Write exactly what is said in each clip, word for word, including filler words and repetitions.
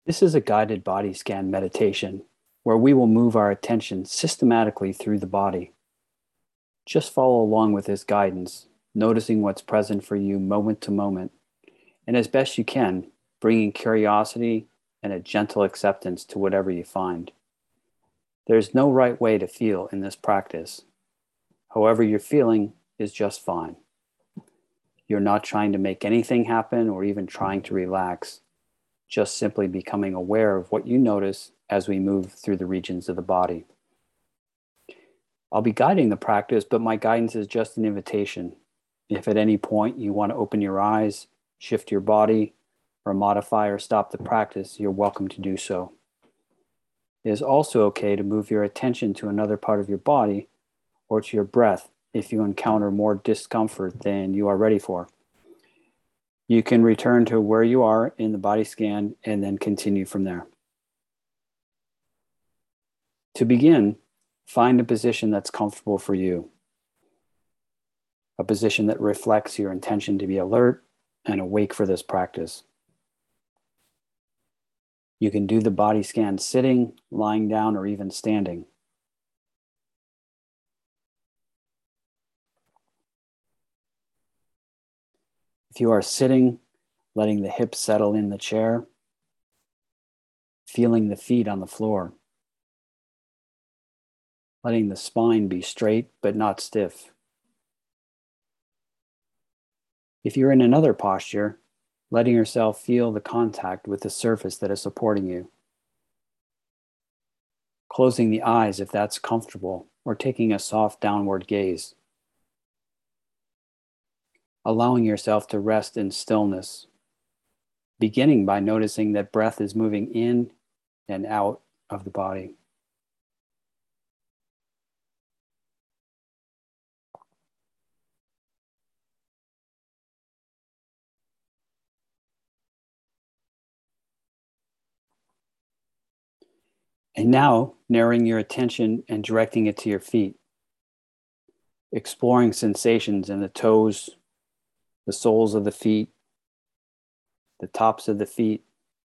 This is a guided body scan meditation where we will move our attention systematically through the body. Just follow along with this guidance, noticing what's present for you moment to moment, and as best you can, bringing curiosity and a gentle acceptance to whatever you find. There's no right way to feel in this practice. However you're feeling is just fine. You're not trying to make anything happen or even trying to relax, just simply becoming aware of what you notice as we move through the regions of the body. I'll be guiding the practice, but my guidance is just an invitation. If at any point you want to open your eyes, shift your body, or modify or stop the practice, you're welcome to do so. It is also okay to move your attention to another part of your body or to your breath if you encounter more discomfort than you are ready for. You can return to where you are in the body scan and then continue from there. To begin, find a position that's comfortable for you, a position that reflects your intention to be alert and awake for this practice. You can do the body scan sitting, lying down, or even standing. If you are sitting, letting the hips settle in the chair, feeling the feet on the floor, letting the spine be straight but not stiff. If you're in another posture, letting yourself feel the contact with the surface that is supporting you. Closing the eyes if that's comfortable, or taking a soft downward gaze. Allowing yourself to rest in stillness, beginning by noticing that breath is moving in and out of the body. And now, narrowing your attention and directing it to your feet, exploring sensations in the toes, the soles of the feet, the tops of the feet,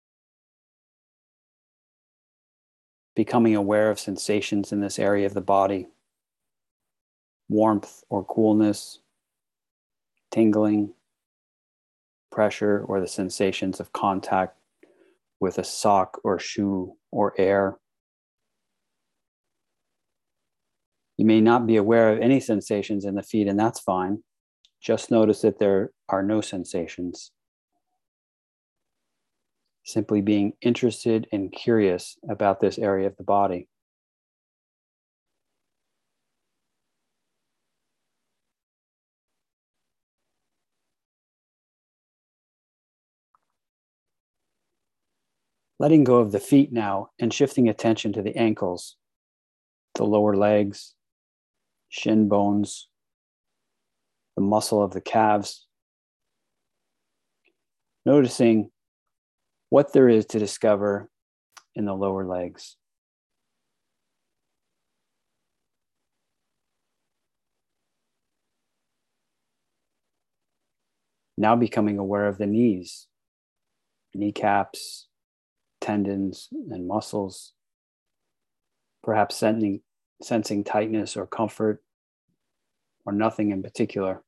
becoming aware of sensations in this area of the body, warmth or coolness, tingling, pressure, or the sensations of contact with a sock or shoe or air. You may not be aware of any sensations in the feet, and that's fine. Just notice that there are no sensations. Simply being interested and curious about this area of the body. Letting go of the feet now and shifting attention to the ankles, the lower legs, shin bones, the muscle of the calves. Noticing what there is to discover in the lower legs. Now becoming aware of the knees, kneecaps, tendons, and muscles. Perhaps sensing, sensing tightness or comfort, or nothing in particular.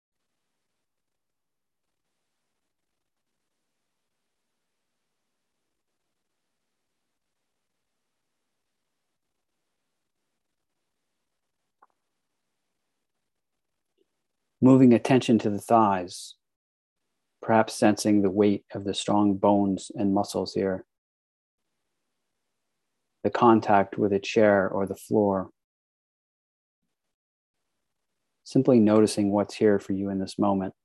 Moving attention to the thighs, perhaps sensing the weight of the strong bones and muscles here. The contact with a chair or the floor. Simply noticing what's here for you in this moment.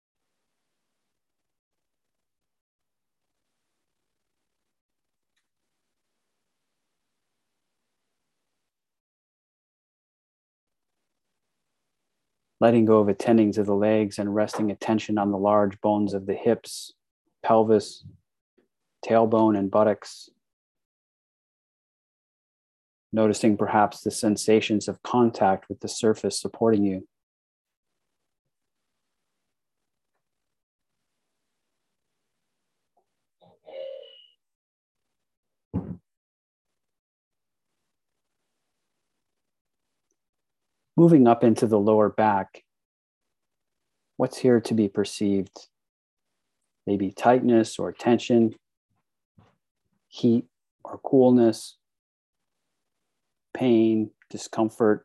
Letting go of attending to the legs and resting attention on the large bones of the hips, pelvis, tailbone, and buttocks. Noticing perhaps the sensations of contact with the surface supporting you. Moving up into the lower back, what's here to be perceived? Maybe tightness or tension, heat or coolness, pain, discomfort.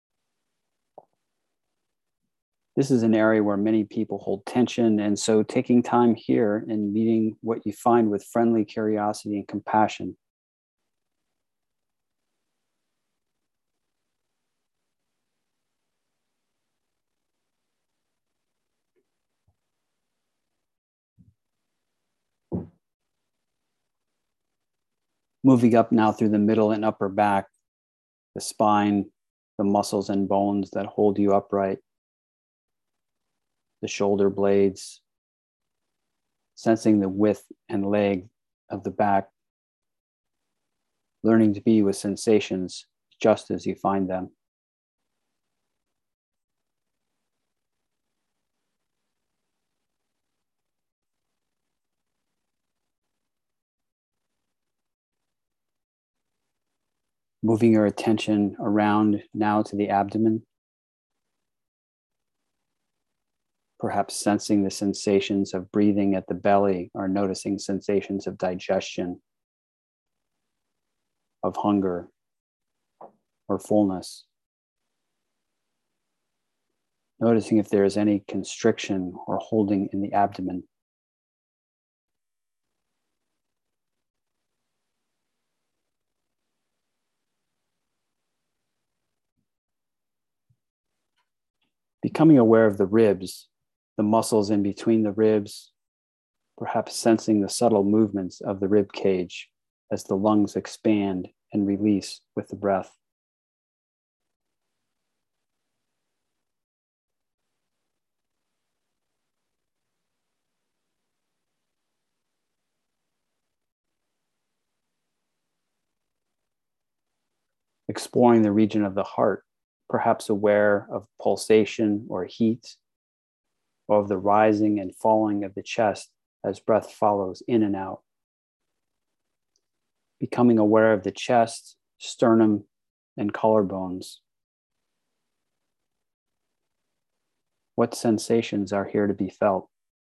This is an area where many people hold tension, and so taking time here and meeting what you find with friendly curiosity and compassion. Moving up now through the middle and upper back, the spine, the muscles and bones that hold you upright, the shoulder blades, sensing the width and leg of the back, learning to be with sensations just as you find them. Moving your attention around now to the abdomen, perhaps sensing the sensations of breathing at the belly or noticing sensations of digestion, of hunger, or fullness. Noticing if there is any constriction or holding in the abdomen. Becoming aware of the ribs, the muscles in between the ribs, perhaps sensing the subtle movements of the rib cage as the lungs expand and release with the breath. Exploring the region of the heart, perhaps aware of pulsation or heat, or of the rising and falling of the chest as breath follows in and out. Becoming aware of the chest, sternum, and collarbones. What sensations are here to be felt?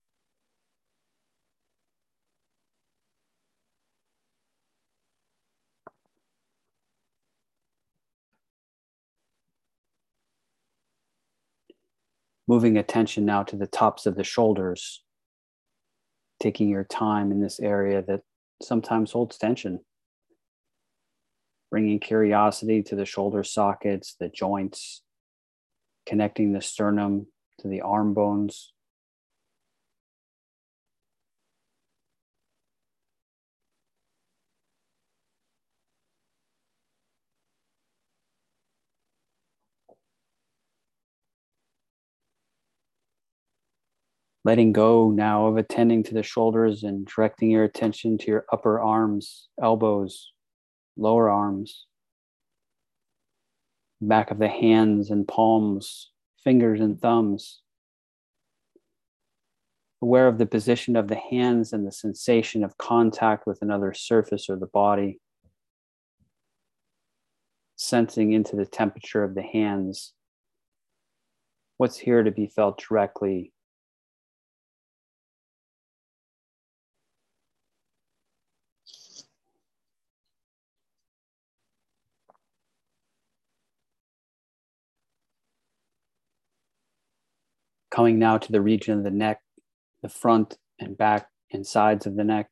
Moving attention now to the tops of the shoulders, taking your time in this area that sometimes holds tension. Bringing curiosity to the shoulder sockets, the joints, connecting the sternum to the arm bones. Letting go now of attending to the shoulders and directing your attention to your upper arms, elbows, lower arms, back of the hands and palms, fingers and thumbs. Aware of the position of the hands and the sensation of contact with another surface or the body. Sensing into the temperature of the hands. What's here to be felt directly? Coming now to the region of the neck, the front and back and sides of the neck.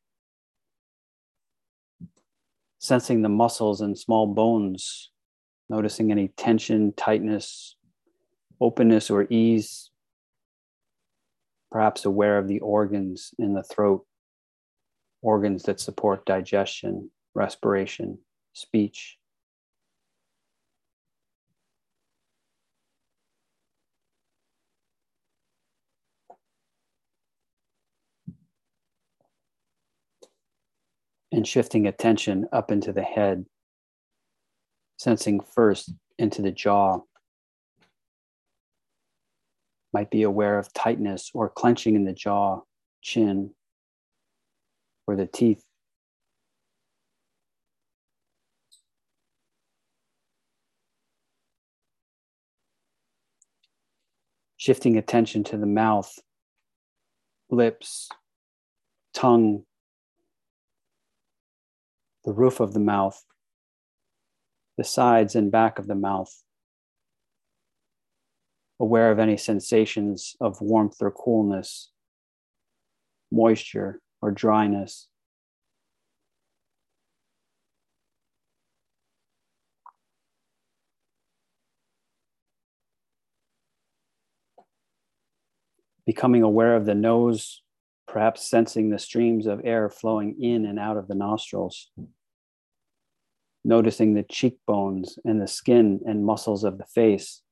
Sensing the muscles and small bones, noticing any tension, tightness, openness, or ease. Perhaps aware of the organs in the throat, organs that support digestion, respiration, speech. And shifting attention up into the head, sensing first into the jaw. Might be aware of tightness or clenching in the jaw, chin, or the teeth. Shifting attention to the mouth, lips, tongue, the roof of the mouth, the sides and back of the mouth. Aware of any sensations of warmth or coolness, moisture or dryness. Becoming aware of the nose, perhaps sensing the streams of air flowing in and out of the nostrils. Noticing the cheekbones and the skin and muscles of the face.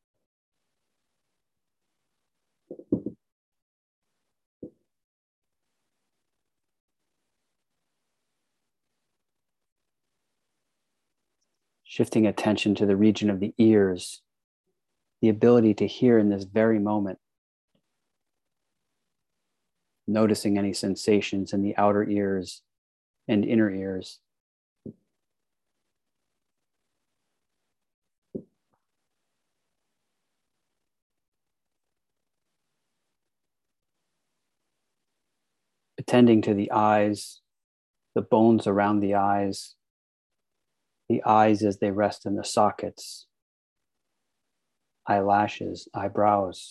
Shifting attention to the region of the ears, the ability to hear in this very moment. Noticing any sensations in the outer ears and inner ears. Attending to the eyes, the bones around the eyes, the eyes as they rest in the sockets, eyelashes, eyebrows.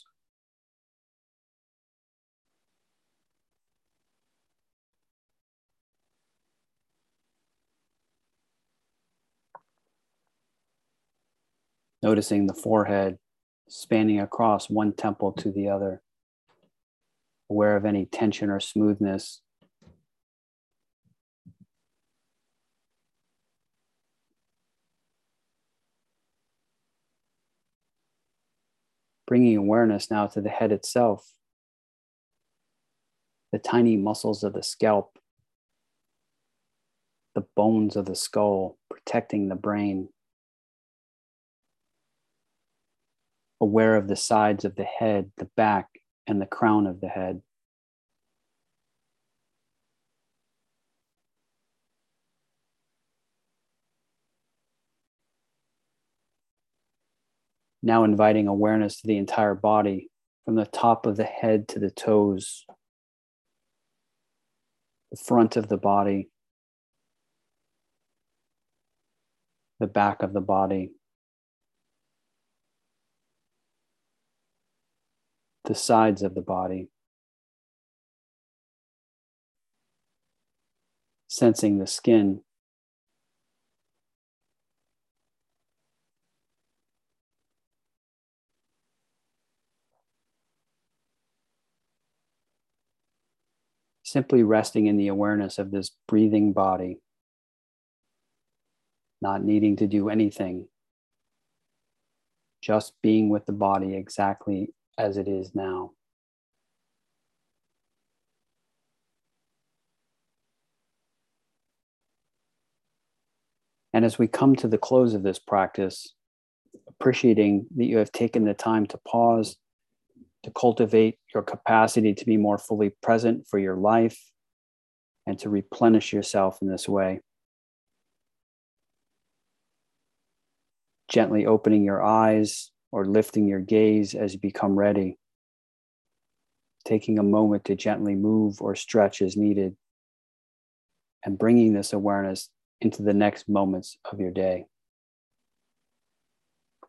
Noticing the forehead spanning across one temple to the other. Aware of any tension or smoothness. Bringing awareness now to the head itself, the tiny muscles of the scalp, the bones of the skull protecting the brain. Aware of the sides of the head, the back, and the crown of the head. Now inviting awareness to the entire body, from the top of the head to the toes, the front of the body, the back of the body, the sides of the body. Sensing the skin. Simply resting in the awareness of this breathing body, not needing to do anything, just being with the body exactly as it is now. And as we come to the close of this practice, appreciating that you have taken the time to pause, to cultivate your capacity to be more fully present for your life, and to replenish yourself in this way. Gently opening your eyes or lifting your gaze as you become ready. Taking a moment to gently move or stretch as needed, and bringing this awareness into the next moments of your day.